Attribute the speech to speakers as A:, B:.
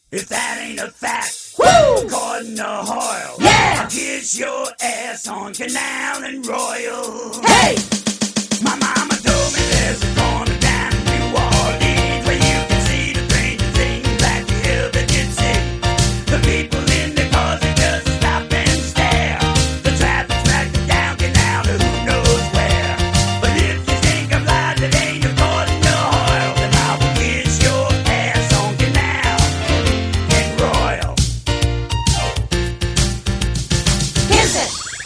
A: If that ain't a fact, woo! According to Hoyle, yeah! I'll kiss your ass on Canal and Royal.